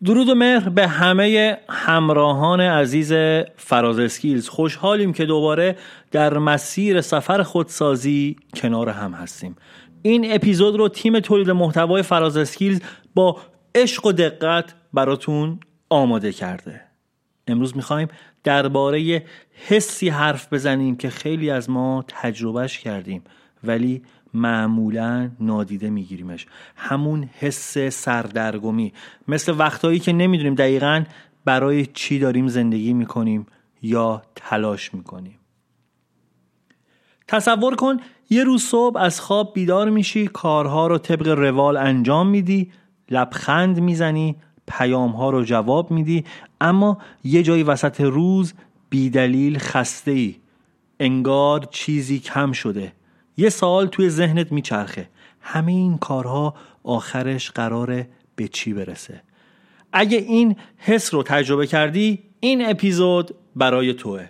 درود و مهر به همه همراهان عزیز فراز اسکیلز. خوشحالیم که دوباره در مسیر سفر خودسازی کنار هم هستیم. این اپیزود رو تیم تولید محتوای فراز اسکیلز با عشق و دقت براتون آماده کرده. امروز میخوایم درباره حسی حرف بزنیم که خیلی از ما تجربهش کردیم ولی معمولاً نادیده میگیریمش. همون حس سردرگمی، مثل وقتایی که نمیدونیم دقیقاً برای چی داریم زندگی میکنیم یا تلاش میکنیم. تصور کن یه روز صبح از خواب بیدار میشی، کارها رو طبق روال انجام میدی، لبخند میزنی، پیامها رو جواب میدی، اما یه جایی وسط روز بیدلیل خسته‌ای، انگار چیزی کم شده. یه سوال توی ذهنت میچرخه: همه این کارها آخرش قراره به چی برسه؟ اگه این حس رو تجربه کردی، این اپیزود برای توه.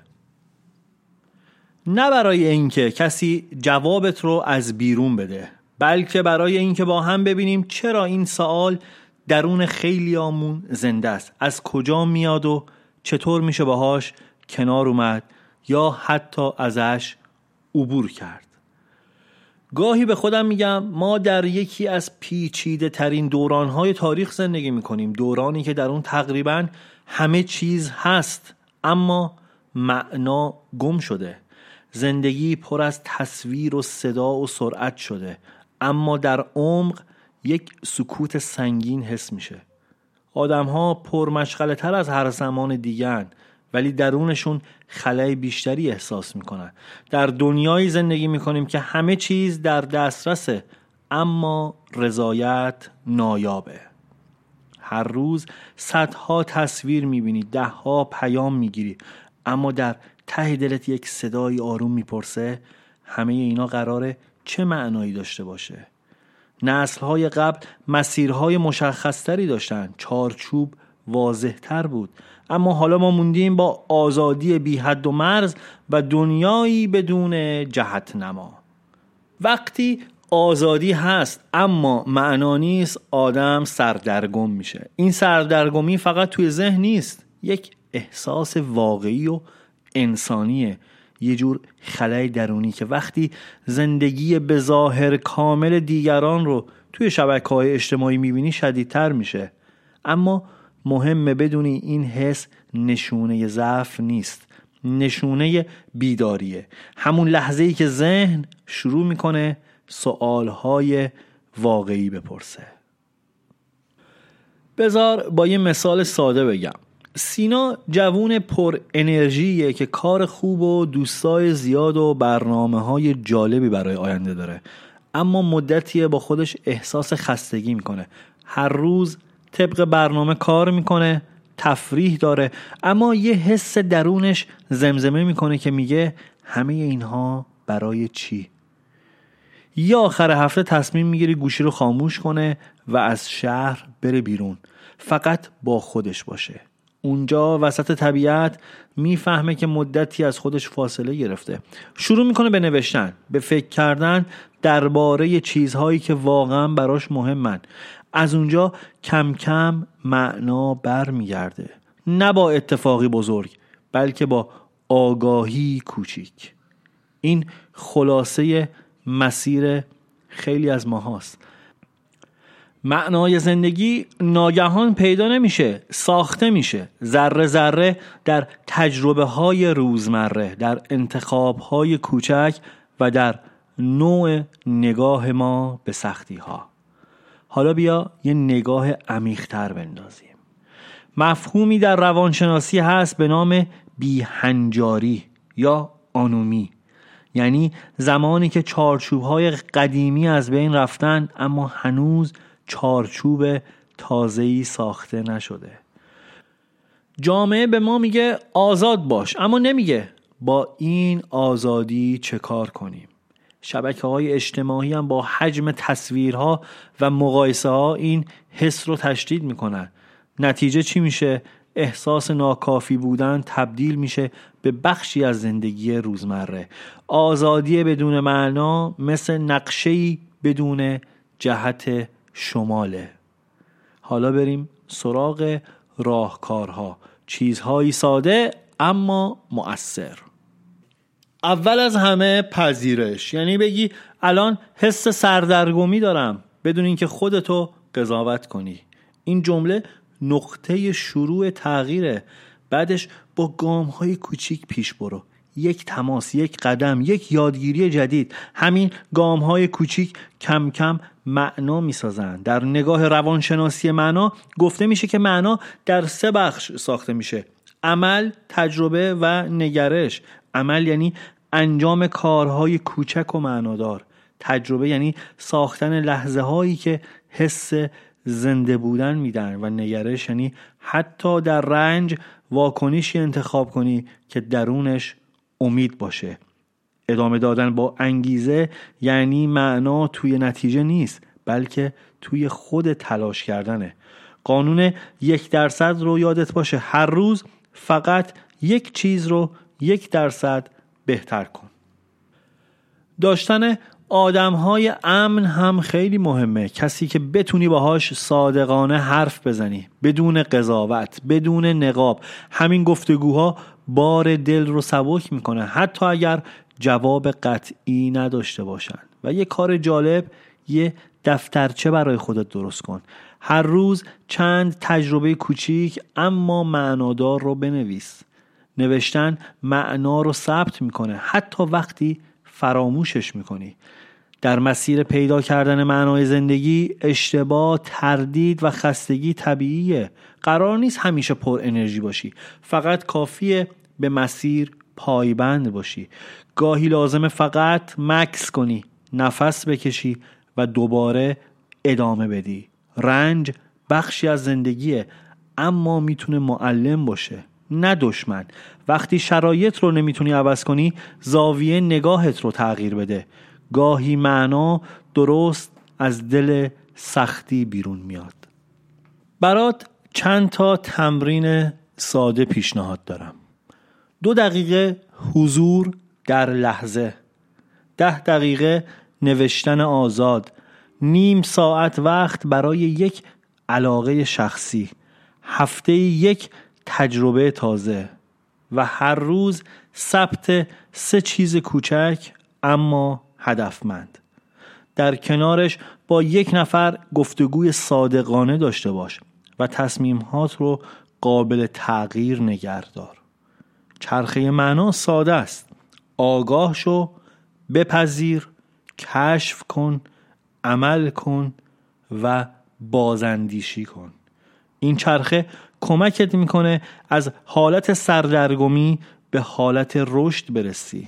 نه برای اینکه کسی جوابت رو از بیرون بده، بلکه برای اینکه با هم ببینیم چرا این سوال درون خیلیامون زنده است، از کجا میاد و چطور میشه باهاش کنار اومد یا حتی ازش عبور کرد. گاهی به خودم میگم ما در یکی از پیچیده ترین دورانهای تاریخ زندگی میکنیم، دورانی که در اون تقریبا همه چیز هست اما معنا گم شده. زندگی پر از تصویر و صدا و سرعت شده، اما در عمق یک سکوت سنگین حس میشه. آدم‌ها پرمشغله تر از هر زمان دیگه‌اند ولی درونشون خلأ بیشتری احساس میکنن. در دنیایی زندگی میکنیم که همه چیز در دسترسه اما رضایت نایابه. هر روز صدها تصویر میبینی، دهها پیام میگیری، اما در ته دلت یک صدای آروم میپرسه همه اینا قراره چه معنایی داشته باشه؟ نسل‌های قبل مسیرهای مشخصتری داشتن، چارچوب واضح‌تر بود، اما حالا ما موندیم با آزادی بی حد و مرز و دنیایی بدون جهت نما. وقتی آزادی هست اما معنا نیست، آدم سردرگم میشه. این سردرگمی فقط توی ذهن نیست، یک احساس واقعی و انسانیه، یه جور خلأ درونی که وقتی زندگی به ظاهر کامل دیگران رو توی شبکه‌های اجتماعی میبینی شدیدتر میشه. اما مهمه بدونی این حس نشونه ضعف نیست، نشونه بیداریه. همون لحظه‌ای که ذهن شروع میکنه سوالهای واقعی بپرسه. بذار با یه مثال ساده بگم. سینا جوون پر انرژیه که کار خوب و دوستای زیاد و برنامه‌های جالبی برای آینده داره، اما مدتیه با خودش احساس خستگی میکنه. هر روز طبق برنامه کار میکنه، تفریح داره، اما یه حس درونش زمزمه میکنه که میگه همه اینها برای چی؟ یا آخر هفته تصمیم میگیری گوشی رو خاموش کنه و از شهر بره بیرون، فقط با خودش باشه. اونجا وسط طبیعت میفهمه که مدتی از خودش فاصله گرفته. شروع میکنه به نوشتن، به فکر کردن درباره چیزهایی که واقعا براش مهمن. از اونجا کم کم معنا برمیگرده، نه با اتفاقی بزرگ بلکه با آگاهی کوچیک. این خلاصه مسیر خیلی از ما هاست. معنای زندگی ناگهان پیدا نمیشه، ساخته میشه ذره ذره در تجربه های روزمره، در انتخاب های کوچک و در نوع نگاه ما به سختی ها. حالا بیا یه نگاه عمیق‌تر بندازیم. مفهومی در روانشناسی هست به نام بی‌هنجاری یا آنومی، یعنی زمانی که چارچوب‌های قدیمی از بین رفتن اما هنوز چارچوب تازه‌ای ساخته نشده. جامعه به ما میگه آزاد باش، اما نمیگه با این آزادی چه کار کنیم. شبکه‌های اجتماعی هم با حجم تصویرها و مقایسه‌ها این حس رو تشدید میکنن. نتیجه چی میشه؟ احساس ناکافی بودن تبدیل میشه به بخشی از زندگی روزمره. آزادی بدون معنا مثل نقشه‌ای بدون جهت شماله. حالا بریم سراغ راهکارها، چیزهایی ساده اما مؤثر. اول از همه پذیرش، یعنی بگی الان حس سردرگمی دارم بدون اینکه خودتو قضاوت کنی. این جمله نقطه شروع تغییره. بعدش با گام‌های کوچیک پیش برو. یک تماس، یک قدم، یک یادگیری جدید. همین گام‌های کوچیک کم کم معنا می‌سازن. در نگاه روانشناسی معنا گفته میشه که معنا در 3 بخش ساخته میشه: عمل، تجربه و نگرش. عمل یعنی انجام کارهای کوچک و معنادار. تجربه یعنی ساختن لحظه هایی که حس زنده بودن میدن. و نگرش یعنی حتی در رنج واکنشی انتخاب کنی که درونش امید باشه. ادامه دادن با انگیزه یعنی معنا توی نتیجه نیست، بلکه توی خود تلاش کردنه. قانون 1% رو یادت باشه. هر روز فقط یک چیز رو 1% بهتر کن. داشتن آدم‌های امن هم خیلی مهمه. کسی که بتونی باهاش صادقانه حرف بزنی، بدون قضاوت، بدون نقاب. همین گفتگوها بار دل رو سبک میکنه، حتی اگر جواب قطعی نداشته باشن. و یه کار جالب، یه دفترچه برای خودت درست کن. هر روز چند تجربه کوچیک اما معنادار رو بنویس. نوشتن معنا رو ثبت میکنه، حتی وقتی فراموشش میکنی. در مسیر پیدا کردن معنای زندگی، اشتباه، تردید و خستگی طبیعیه. قرار نیست همیشه پر انرژی باشی، فقط کافیه به مسیر پایبند باشی. گاهی لازمه فقط مکث کنی، نفس بکشی و دوباره ادامه بدی. رنج بخشی از زندگیه، اما میتونه معلم باشه، نه دشمن. وقتی شرایط رو نمیتونی عوض کنی، زاویه نگاهت رو تغییر بده. گاهی معنا درست از دل سختی بیرون میاد. برات چند تا تمرین ساده پیشنهاد دارم. 2 دقیقه حضور در لحظه، 10 دقیقه نوشتن آزاد، نیم ساعت وقت برای یک علاقه شخصی، هفته 1 تجربه تازه و هر روز ثبت 3 چیز کوچک اما هدفمند. در کنارش با 1 نفر گفتگوی صادقانه داشته باش و تصمیمات رو قابل تغییر نگهدار. چرخه معنا ساده است. آگاه شو، بپذیر، کشف کن، عمل کن و بازاندیشی کن. این چرخه کمکت میکنه از حالت سردرگمی به حالت رشد برسی.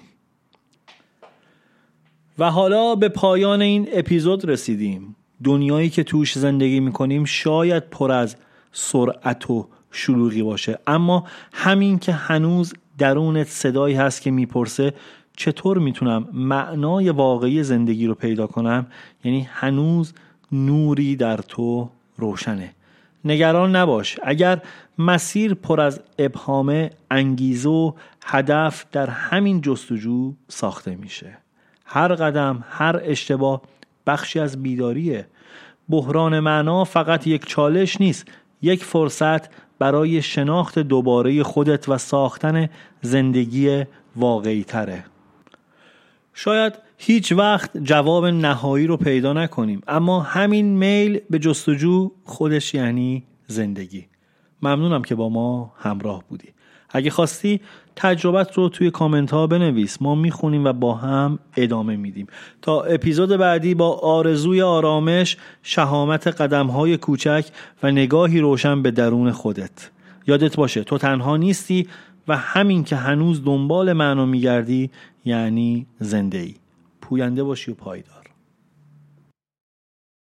و حالا به پایان این اپیزود رسیدیم. دنیایی که توش زندگی میکنیم شاید پر از سرعت و شلوغی باشه، اما همین که هنوز درونت صدایی هست که میپرسه چطور میتونم معنای واقعی زندگی رو پیدا کنم، یعنی هنوز نوری در تو روشنه. نگران نباش. اگر مسیر پر از ابهام، انگیزه و هدف در همین جستجو ساخته میشه. هر قدم، هر اشتباه بخشی از بیداریه. بحران معنا فقط یک چالش نیست، یک فرصت برای شناخت دوباره خودت و ساختن زندگی واقعی تره. شاید هیچ وقت جواب نهایی رو پیدا نکنیم، اما همین میل به جستجو خودش یعنی زندگی. ممنونم که با ما همراه بودی. اگه خواستی تجربت رو توی کامنت ها بنویس، ما میخونیم و با هم ادامه میدیم. تا اپیزود بعدی با آرزوی آرامش، شهامت قدم های کوچک و نگاهی روشن به درون خودت. یادت باشه تو تنها نیستی و همین که هنوز دنبال معنا میگردی یعنی زنده ای. پوینده باشی و پایدار.